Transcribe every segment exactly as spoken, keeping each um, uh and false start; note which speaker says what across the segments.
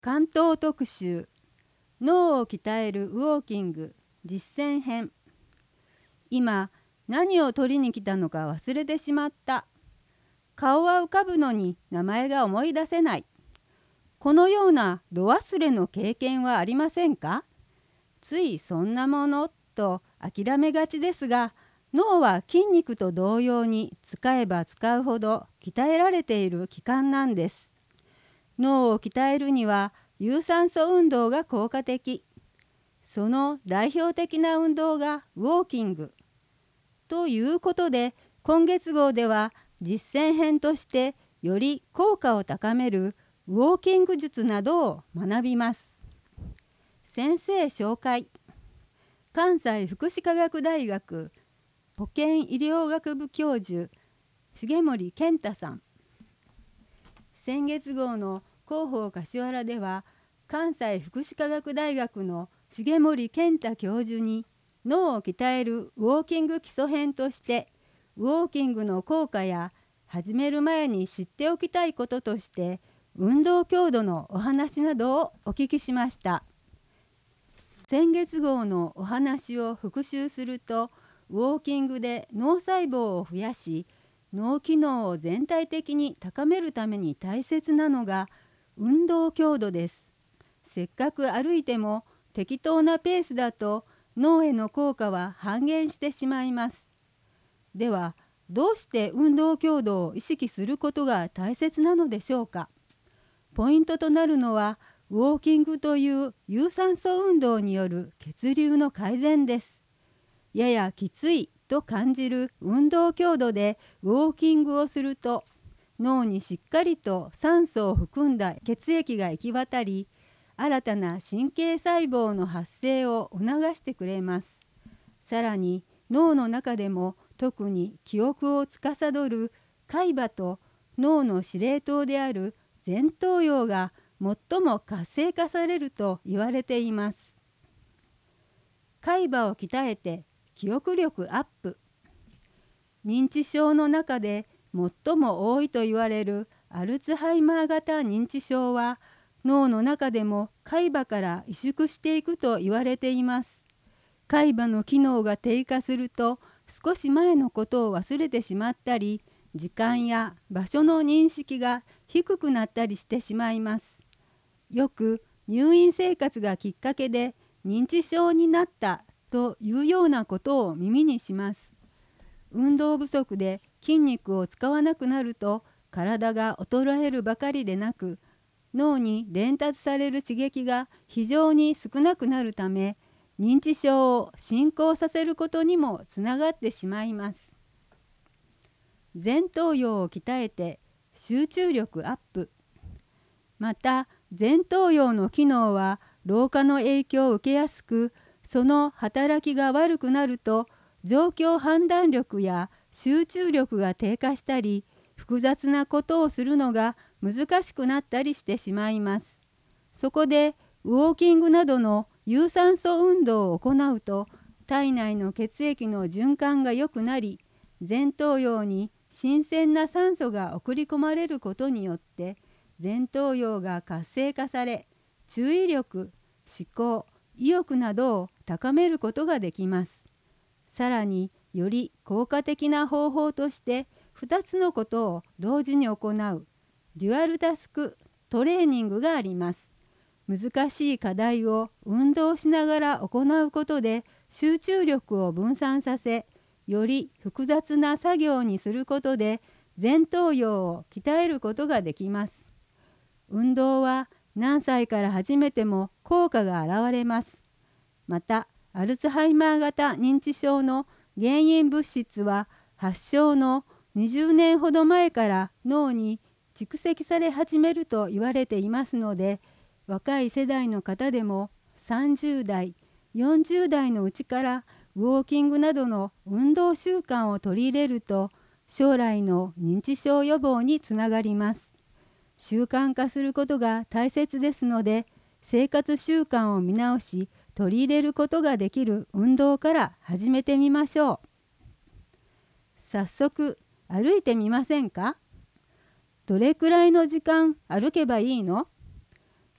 Speaker 1: 関東特集、脳を鍛えるウォーキング実践編。今何を取りに来たのか忘れてしまった。顔は浮かぶのに名前が思い出せない。このような度忘れの経験はありませんか？ついそんなものと諦めがちですが、脳は筋肉と同様に使えば使うほど鍛えられている器官なんです。脳を鍛えるには有酸素運動が効果的。その代表的な運動がウォーキング。ということで、今月号では実践編としてより効果を高めるウォーキング術などを学びます。先生紹介。関西福祉科学大学保健医療学部教授重森健太さん。先月号の広報柏原では、関西福祉科学大学の重森健太教授に脳を鍛えるウォーキング基礎編としてウォーキングの効果や始める前に知っておきたいこととして運動強度のお話などをお聞きしました。先月号のお話を復習すると、ウォーキングで脳細胞を増やし脳機能を全体的に高めるために大切なのが運動強度です。せっかく歩いても適当なペースだと脳への効果は半減してしまいます。では、どうして運動強度を意識することが大切なのでしょうか。ポイントとなるのは、ウォーキングという有酸素運動による血流の改善です。ややきついと感じる運動強度でウォーキングをすると、脳にしっかりと酸素を含んだ血液が行き渡り、新たな神経細胞の発生を促してくれます。さらに脳の中でも特に記憶を司る海馬と脳の司令塔である前頭葉が最も活性化されると言われています。海馬を鍛えて記憶力アップ。認知症の中で最も多いと言われるアルツハイマー型認知症は、脳の中でも海馬から萎縮していくと言われています。海馬の機能が低下すると、少し前のことを忘れてしまったり、時間や場所の認識が低くなったりしてしまいます。よく入院生活がきっかけで認知症になったというようなことを耳にします。運動不足で筋肉を使わなくなると、体が衰えるばかりでなく、脳に伝達される刺激が非常に少なくなるため、認知症を進行させることにもつながってしまいます。前頭葉を鍛えて集中力アップ。また前頭葉の機能は老化の影響を受けやすく、その働きが悪くなると状況判断力や集中力が低下したり、複雑なことをするのが難しくなったりしてしまいます。そこでウォーキングなどの有酸素運動を行うと、体内の血液の循環が良くなり、前頭葉に新鮮な酸素が送り込まれることによって前頭葉が活性化され、注意力、思考、意欲などを高めることができます。さらにより効果的な方法としてふたつのことを同時に行うデュアルタスクトレーニングがあります。難しい課題を運動しながら行うことで集中力を分散させ、より複雑な作業にすることで前頭葉を鍛えることができます。運動は何歳から始めても効果が現れます。またアルツハイマー型認知症の原因物質は発症のにじゅうねんほど前から脳に蓄積され始めると言われていますので、若い世代の方でもさんじゅう代、よんじゅう代のうちからウォーキングなどの運動習慣を取り入れると、将来の認知症予防につながります。習慣化することが大切ですので、生活習慣を見直し取り入れることができる運動から始めてみましょう。早速歩いてみませんか？どれくらいの時間歩けばいいの？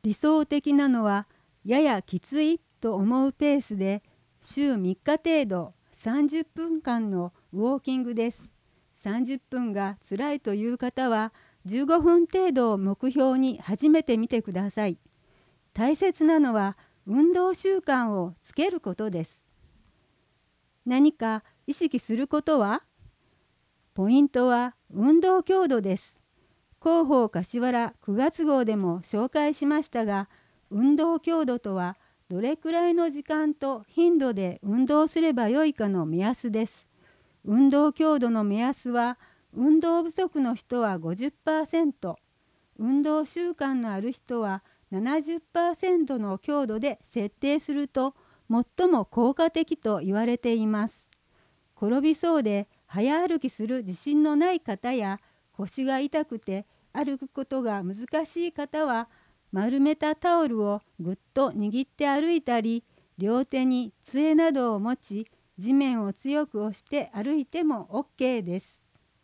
Speaker 1: 理想的なのはややきついと思うペースで週みっか程度さんじゅっぷんかんのウォーキングです。さんじゅっぷんがつらいという方はじゅうごふん程度を目標に始めてみてください。大切なのは運動習慣をつけることです。何か意識することは？ポイントは運動強度です。広報柏原くがつ号でも紹介しましたが、運動強度とはどれくらいの時間と頻度で運動すればよいかの目安です。運動強度の目安は、運動不足の人は ごじゅっパーセント、運動習慣のある人は ななじゅっパーセント の強度で設定すると最も効果的と言われています。転びそうで早歩きする自信のない方や、腰が痛くて歩くことが難しい方は、丸めたタオルをぐっと握って歩いたり、両手に杖などを持ち、地面を強く押して歩いても オーケー です。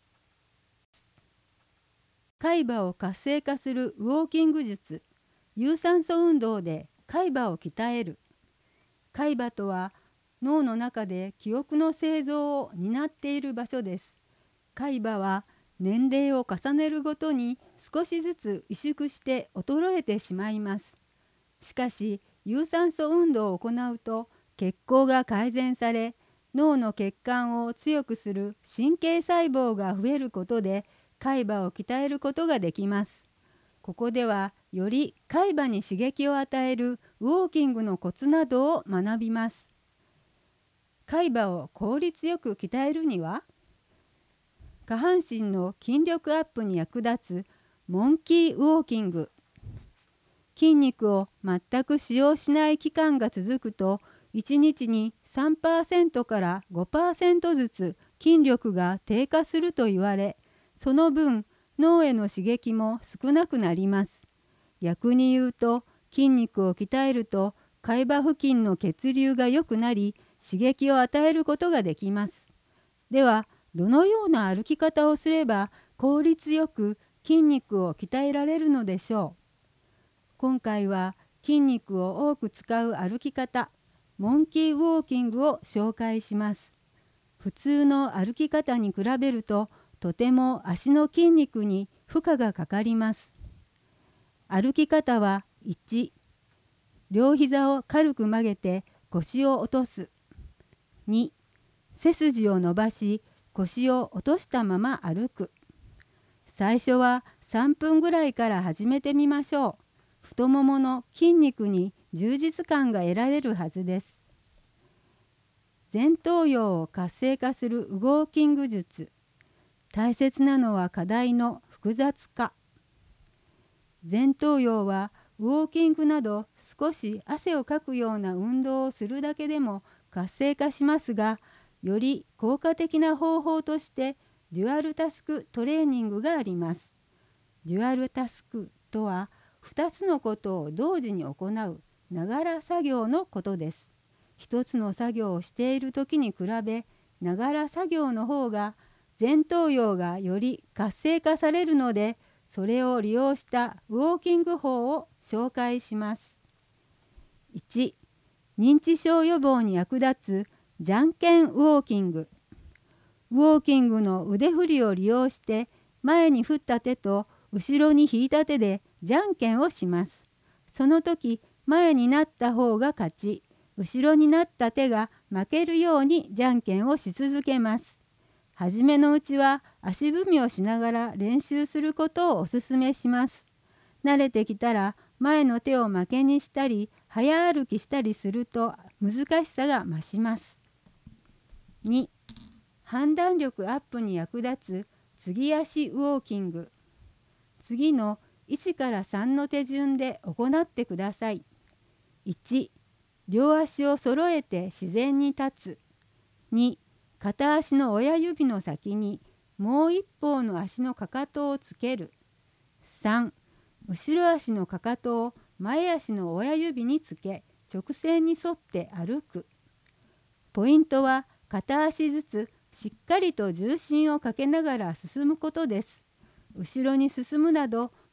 Speaker 1: 海馬を活性化するウォーキング術。有酸素運動で海馬を鍛える。海馬とは脳の中で記憶の製造を担っている場所です。海馬は年齢を重ねるごとに少しずつ萎縮して衰えてしまいます。しかし有酸素運動を行うと血行が改善され、脳の血管を強くする神経細胞が増えることで海馬を鍛えることができます。ここではより海馬に刺激を与えるウォーキングのコツなどを学びます。海馬を効率よく鍛えるには、下半身の筋力アップに役立つモンキーウォーキング。筋肉を全く使用しない期間が続くと、いちにちに さんパーセント から ごパーセント ずつ筋力が低下すると言われ、その分脳への刺激も少なくなります。逆に言うと、筋肉を鍛えると海馬付近の血流が良くなり、刺激を与えることができます。では、どのような歩き方をすれば効率よく筋肉を鍛えられるのでしょう。今回は筋肉を多く使う歩き方、モンキーウォーキングを紹介します。普通の歩き方に比べると、とても足の筋肉に負荷がかかります。歩き方は、いち、両膝を軽く曲げて腰を落とす。に、背筋を伸ばし腰を落としたまま歩く。最初はさんぷんぐらいから始めてみましょう。太ももの筋肉に充実感が得られるはずです。前頭葉を活性化するウォーキング術。大切なのは課題の複雑化。前頭葉はウォーキングなど少し汗をかくような運動をするだけでも活性化しますが、より効果的な方法としてデュアルタスクトレーニングがあります。デュアルタスクとはふたつのことを同時に行うながら作業のことです。ひとつの作業をしている時に比べ、ながら作業の方が前頭葉がより活性化されるので、それを利用したウォーキング法を紹介します。いち、認知症予防に役立つじゃんけんウォーキング。ウォーキングの腕振りを利用して、前に振った手と後ろに引いた手でじゃんけんをします。その時、前になった方が勝ち、後ろになった手が負けるようにじゃんけんをし続けます。はじめのうちは足踏みをしながら練習することをおすすめします。慣れてきたら前の手を負けにしたり、早歩きしたりすると難しさが増します。に、判断力アップに役立つ継ぎ足ウォーキング。次のいちからさんの手順で行ってください。いち、両足を揃えて自然に立つ。に、片足の親指の先にもう一方の足のかかとをつける。さん、後ろ足のかかとを前足の親指につけ、直線に沿って歩く。ポイントは片足ずつしっかりと重心をかけながら進むことです。後ろに進むなど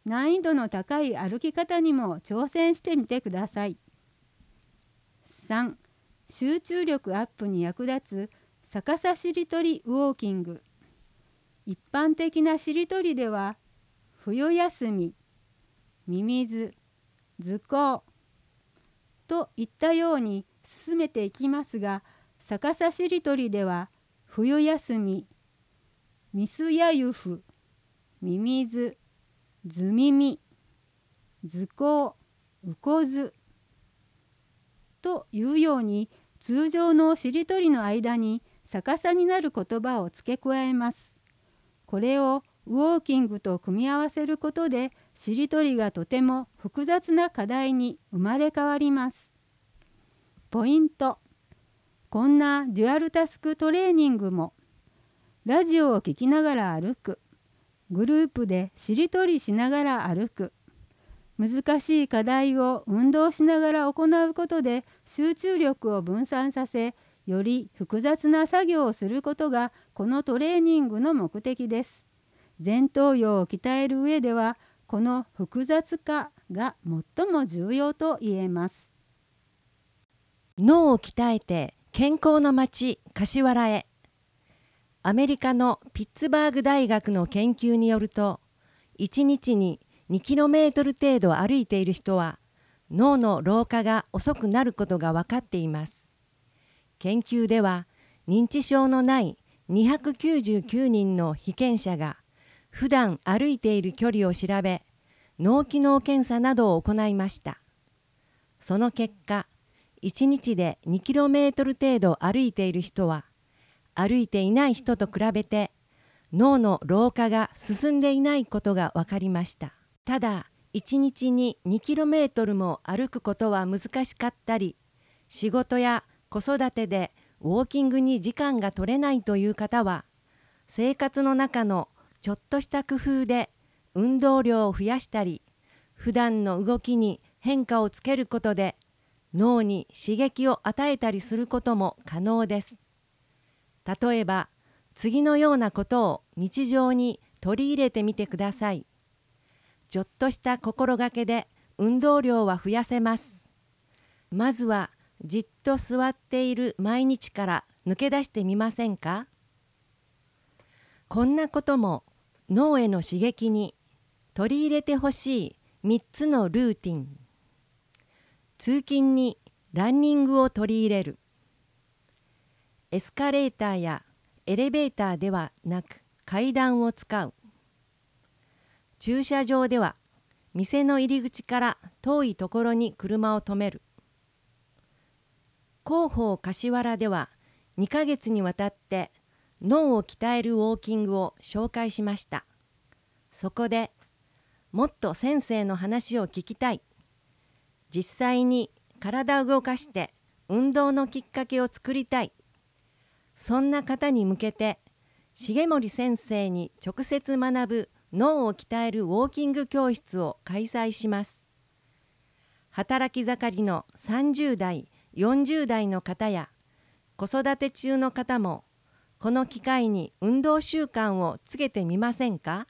Speaker 1: 難易度の高い歩き方にも挑戦してみてください。さん、集中力アップに役立つ逆さしりとりウォーキング。一般的なしりとりでは、冬休み、ミミズ、図工といったように進めていきますが、逆さしりとりでは、冬休み、ミスヤユフ、ミミズ、ズミミ、図工、ウコズというように、通常のしりとりの間に逆さになる言葉を付け加えます。これをウォーキングと組み合わせることで、しりとりがとても複雑な課題に生まれ変わります。ポイント。こんなデュアルタスクトレーニングも、ラジオを聞きながら歩く、グループでしりとりしながら歩く、難しい課題を運動しながら行うことで集中力を分散させ、より複雑な作業をすることがこのトレーニングの目的です。前頭葉を鍛える上では、この複雑化が最も重要と言えます。
Speaker 2: 脳を鍛えて健康の街柏原へ。アメリカのピッツバーグ大学の研究によると、いちにちににキロメートル程度歩いている人は脳の老化が遅くなることが分かっています。研究では認知症のないにひゃくきゅうじゅうきゅうにんの被験者が普段歩いている距離を調べ、脳機能検査などを行いました。その結果、いちにちでにキロメートル程度歩いている人は歩いていない人と比べて脳の老化が進んでいないことが分かりました。ただ、いちにちににキロメートルも歩くことは難しかったり、仕事や子育てでウォーキングに時間が取れないという方は、生活の中のちょっとした工夫で運動量を増やしたり、普段の動きに変化をつけることで脳に刺激を与えたりすることも可能です。例えば、次のようなことを日常に取り入れてみてください。ちょっとした心がけで運動量は増やせます。まずはじっと座っている毎日から抜け出してみませんか？こんなことも脳への刺激に取り入れてほしいみっつのルーティン。通勤にランニングを取り入れる。エスカレーターやエレベーターではなく階段を使う。駐車場では店の入り口から遠いところに車を止める。広報柏原ではにかげつにわたって脳を鍛えるウォーキングを紹介しました。そこでもっと先生の話を聞きたい。実際に体を動かして運動のきっかけを作りたい。そんな方に向けて重森先生に直接学ぶ脳を鍛えるウォーキング教室を開催します。働き盛りのさんじゅうだい、よんじゅうだいの方や子育て中の方もこの機会に運動習慣をつけてみませんか？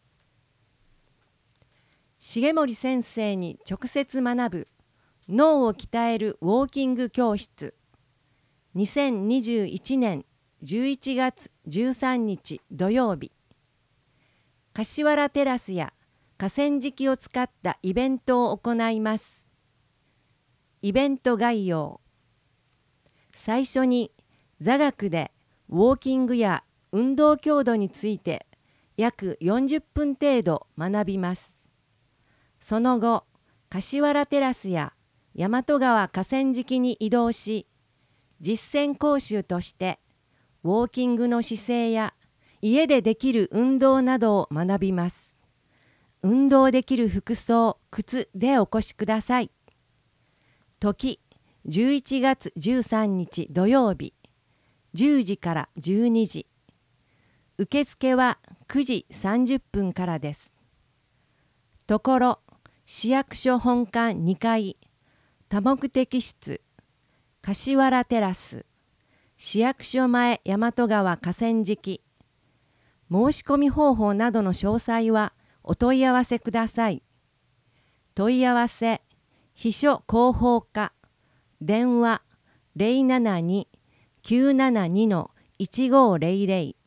Speaker 2: 重森先生に直接学ぶ脳を鍛えるウォーキング教室。にせんにじゅういちねんじゅういちがつじゅうさんにち土曜日。柏原テラスや河川敷を使ったイベントを行います。イベント概要。最初に座学でウォーキングや運動強度について約よんじゅっぷん程度学びます。その後、柏原テラスや大和川河川敷に移動し、実践講習としてウォーキングの姿勢や家でできる運動などを学びます。運動できる服装、靴でお越しください。時、じゅういちがつじゅうさんにち土曜日、じゅうじからじゅうにじ。受付はくじさんじゅっぷんからです。ところ、市役所本館にかい、多目的室、柏原テラス、市役所前大和川河川敷。申し込み方法などの詳細はお問い合わせください。問い合わせ秘書広報課電話 ゼロななに きゅうななに いちごーゼロゼロ